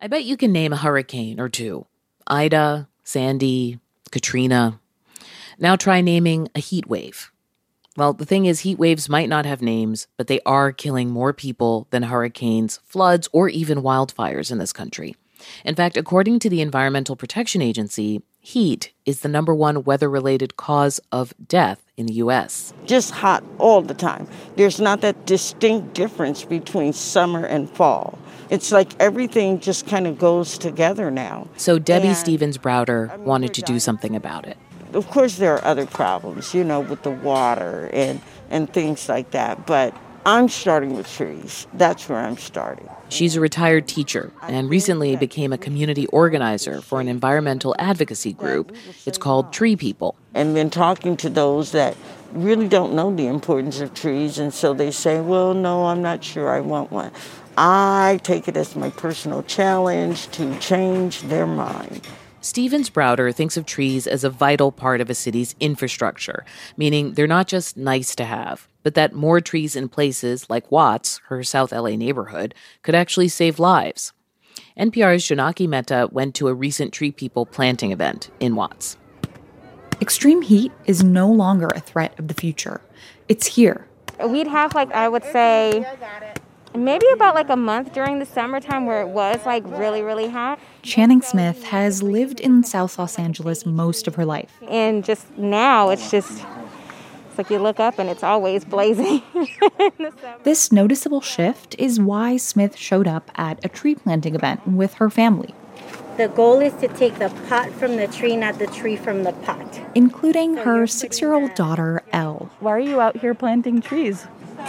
I bet you can name a hurricane or two. Ida, Sandy, Katrina. Now try naming a heat wave. Well, the thing is, heat waves might not have names, but they are killing more people than hurricanes, floods, or even wildfires in this country. In fact, according to the Environmental Protection Agency, heat is the number one weather-related cause of death in the U.S. Just hot all the time. There's not that distinct difference between summer and fall. It's like everything just kind of goes together now. So Debbie Stevens Browder wanted to do something about it. Of course, there are other problems, with the water and things like that. But I'm starting with trees. That's where I'm starting. She's a retired teacher and recently became a community organizer for an environmental advocacy group. It's called Tree People. And been talking to those that really don't know the importance of trees. And so they say, well, no, I'm not sure I want one. I take it as my personal challenge to change their mind. Stevens Browder thinks of trees as a vital part of a city's infrastructure, meaning they're not just nice to have, but that more trees in places like Watts, her South LA neighborhood, could actually save lives. NPR's Janaki Mehta went to a recent Tree People planting event in Watts. Extreme heat is no longer a threat of the future. It's here. We'd have, I would say, maybe about a month during the summertime where it was really, really hot. Channing Smith has lived in South Los Angeles most of her life. And just now, it's like you look up and it's always blazing. This noticeable shift is why Smith showed up at a tree planting event with her family. The goal is to take the pot from the tree, not the tree from the pot. Including her 6-year-old daughter, Elle. Why are you out here planting trees?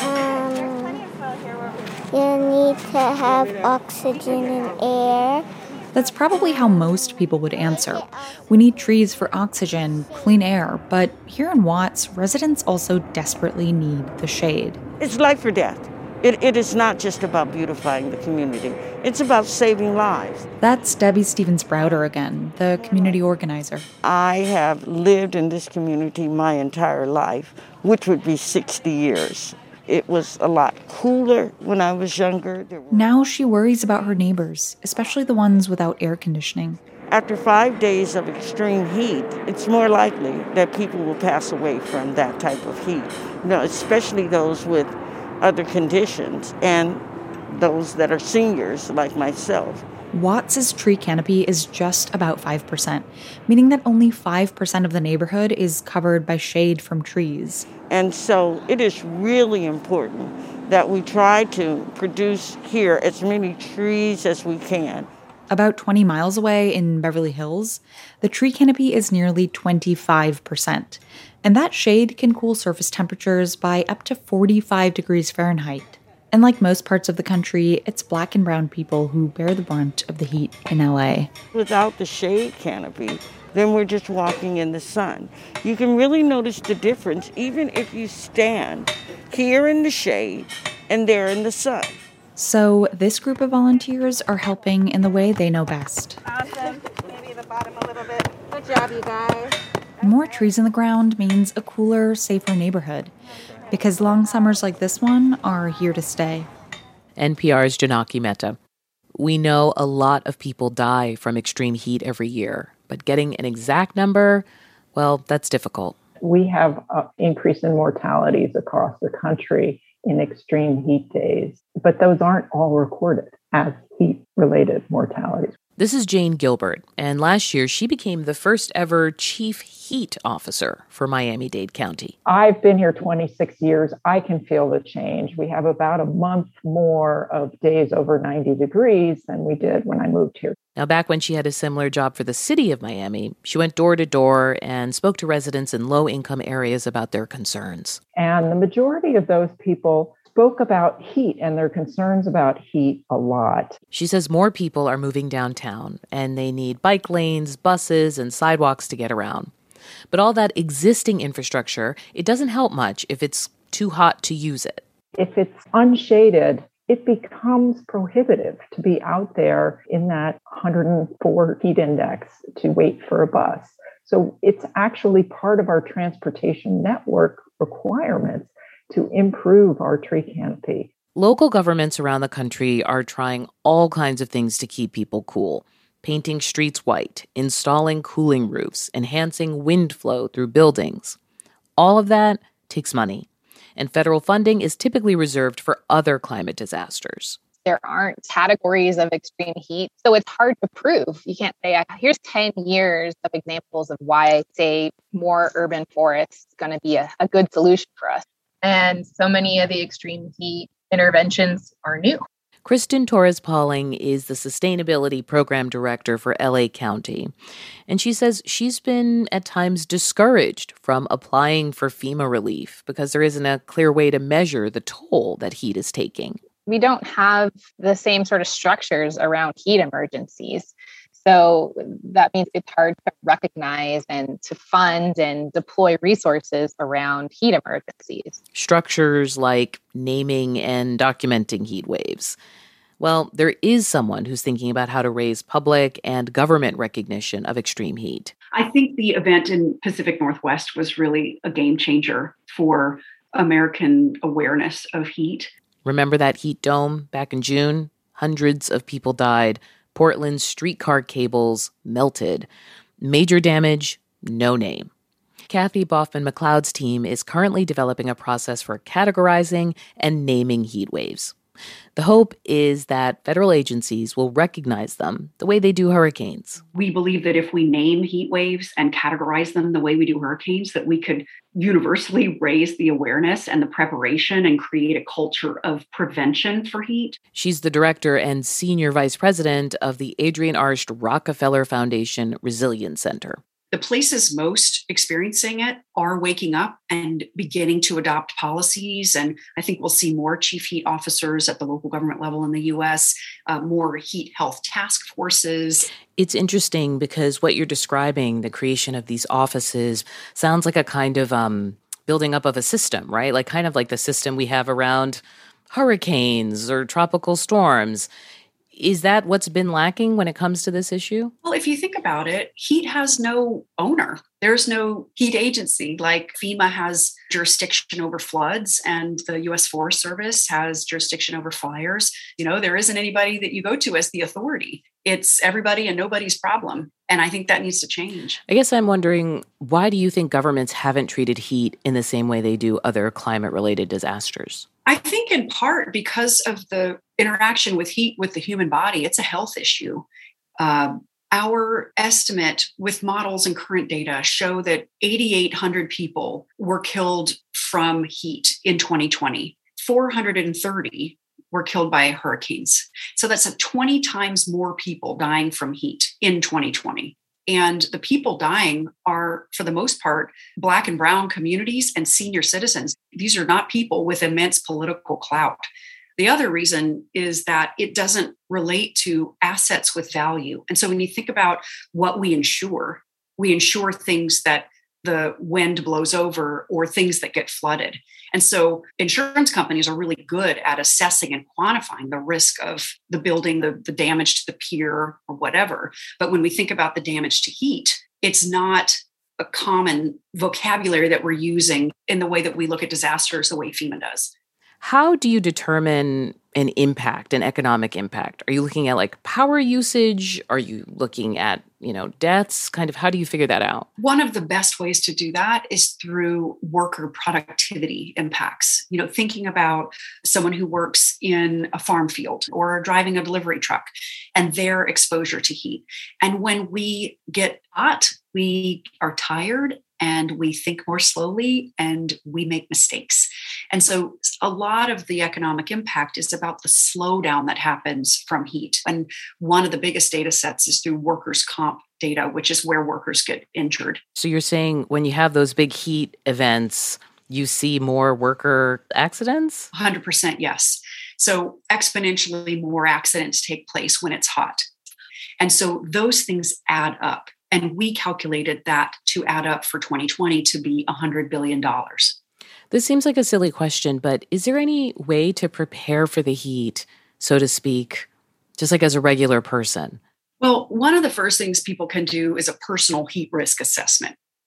You need to have oxygen and air. That's probably how most people would answer. We need trees for oxygen, clean air, but here in Watts, residents also desperately need the shade. It's life or death. It is not just about beautifying the community. It's about saving lives. That's Debbie Stevens Browder again, the community organizer. I have lived in this community my entire life, which would be 60 years. It was a lot cooler when I was younger. Now she worries about her neighbors, especially the ones without air conditioning. After 5 days of extreme heat, it's more likely that people will pass away from that type of heat. Especially those with other conditions and those that are seniors like myself. Watts' tree canopy is just about 5%, meaning that only 5% of the neighborhood is covered by shade from trees. And so it is really important that we try to produce here as many trees as we can. About 20 miles away in Beverly Hills, the tree canopy is nearly 25%, and that shade can cool surface temperatures by up to 45 degrees Fahrenheit. And like most parts of the country, it's Black and brown people who bear the brunt of the heat in LA. Without the shade canopy, then we're just walking in the sun. You can really notice the difference even if you stand here in the shade and there in the sun. So this group of volunteers are helping in the way they know best. Awesome. Maybe the bottom a little bit. Good job, you guys. More trees in the ground means a cooler, safer neighborhood. Because long summers like this one are here to stay. NPR's Janaki Mehta. We know a lot of people die from extreme heat every year, but getting an exact number, well, that's difficult. We have an increase in mortalities across the country in extreme heat days, but those aren't all recorded as heat-related mortalities. This is Jane Gilbert, and last year she became the first ever chief heat officer for Miami-Dade County. I've been here 26 years. I can feel the change. We have about a month more of days over 90 degrees than we did when I moved here. Now, back when she had a similar job for the city of Miami, she went door to door and spoke to residents in low-income areas about their concerns. And the majority of those people spoke about heat and their concerns about heat a lot. She says more people are moving downtown, and they need bike lanes, buses, and sidewalks to get around. But all that existing infrastructure, it doesn't help much if it's too hot to use it. If it's unshaded, it becomes prohibitive to be out there in that 104 heat index to wait for a bus. So it's actually part of our transportation network requirements to improve our tree canopy. Local governments around the country are trying all kinds of things to keep people cool. Painting streets white, installing cooling roofs, enhancing wind flow through buildings. All of that takes money, and federal funding is typically reserved for other climate disasters. There aren't categories of extreme heat, so it's hard to prove. You can't say, here's 10 years of examples of why, say, more urban forests is going to be a good solution for us. And so many of the extreme heat interventions are new. Kristen Torres-Pauling is the Sustainability Program Director for LA County, and she says she's been at times discouraged from applying for FEMA relief because there isn't a clear way to measure the toll that heat is taking. We don't have the same sort of structures around heat emergencies. So that means it's hard to recognize and to fund and deploy resources around heat emergencies. Structures like naming and documenting heat waves. Well, there is someone who's thinking about how to raise public and government recognition of extreme heat. I think the event in Pacific Northwest was really a game changer for American awareness of heat. Remember that heat dome back in June? Hundreds of people died. Portland's streetcar cables melted. Major damage, no name. Kathy Boffman-McLeod's team is currently developing a process for categorizing and naming heat waves. The hope is that federal agencies will recognize them the way they do hurricanes. We believe that if we name heat waves and categorize them the way we do hurricanes, that we could universally raise the awareness and the preparation and create a culture of prevention for heat. She's the director and senior vice president of the Adrienne Arsht Rockefeller Foundation Resilience Center. The places most experiencing it are waking up and beginning to adopt policies. And I think we'll see more chief heat officers at the local government level in the U.S., more heat health task forces. It's interesting because what you're describing, the creation of these offices, sounds like a kind of building up of a system, right? Like kind of like the system we have around hurricanes or tropical storms. Is that what's been lacking when it comes to this issue? Well, if you think about it, heat has no owner. There's no heat agency. Like FEMA has jurisdiction over floods and the U.S. Forest Service has jurisdiction over fires. You know, there isn't anybody that you go to as the authority. It's everybody and nobody's problem. And I think that needs to change. I guess I'm wondering, why do you think governments haven't treated heat in the same way they do other climate-related disasters? I think in part because of the interaction with heat with the human body. It's a health issue. Our estimate with models and current data show that 8,800 people were killed from heat in 2020. 430 were killed by hurricanes. So that's 20 times more people dying from heat in 2020. And the people dying are, for the most part, Black and brown communities and senior citizens. These are not people with immense political clout. The other reason is that it doesn't relate to assets with value. And so when you think about what we insure things that the wind blows over or things that get flooded. And so insurance companies are really good at assessing and quantifying the risk of the building, the damage to the pier or whatever. But when we think about the damage to heat, it's not a common vocabulary that we're using in the way that we look at disasters the way FEMA does. How do you determine an impact, an economic impact? Are you looking at like power usage? Are you looking at, deaths? Kind of how do you figure that out? One of the best ways to do that is through worker productivity impacts. Thinking about someone who works in a farm field or driving a delivery truck and their exposure to heat. And when we get hot, we are tired and we think more slowly and we make mistakes. And so a lot of the economic impact is about the slowdown that happens from heat. And one of the biggest data sets is through workers' comp data, which is where workers get injured. So you're saying when you have those big heat events, you see more worker accidents? 100% yes. So exponentially more accidents take place when it's hot. And so those things add up. And we calculated that to add up for 2020 to be $100 billion. This seems like a silly question, but is there any way to prepare for the heat, so to speak, just like as a regular person? Well, one of the first things people can do is a personal heat risk assessment.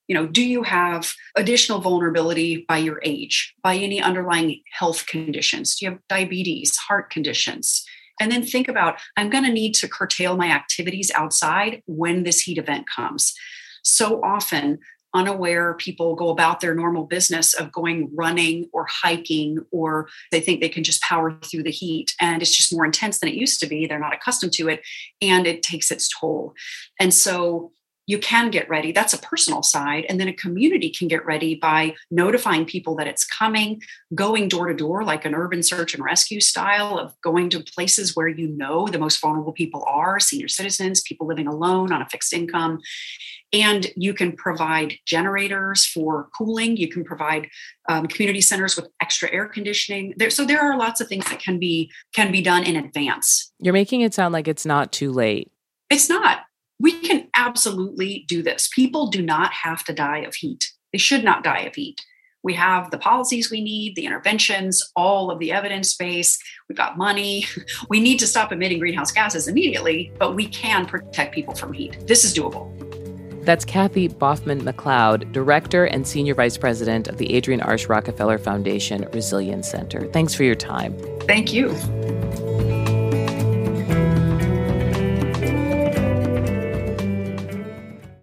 Do you have additional vulnerability by your age, by any underlying health conditions? Do you have diabetes, heart conditions? And then think about, I'm going to need to curtail my activities outside when this heat event comes. So often, unaware people go about their normal business of going running or hiking, or they think they can just power through the heat, and it's just more intense than it used to be. They're not accustomed to it, and it takes its toll. And so you can get ready. That's a personal side. And then a community can get ready by notifying people that it's coming, going door to door, like an urban search and rescue style of going to places where the most vulnerable people are, senior citizens, people living alone on a fixed income. And you can provide generators for cooling. You can provide community centers with extra air conditioning. So there are lots of things that can be done in advance. You're making it sound like it's not too late. It's not. We can absolutely do this. People do not have to die of heat. They should not die of heat. We have the policies we need, the interventions, all of the evidence base. We've got money. We need to stop emitting greenhouse gases immediately, but we can protect people from heat. This is doable. That's Kathy Baughman-McLeod, Director and Senior Vice President of the Adrienne Arsh Rockefeller Foundation Resilience Center. Thanks for your time. Thank you.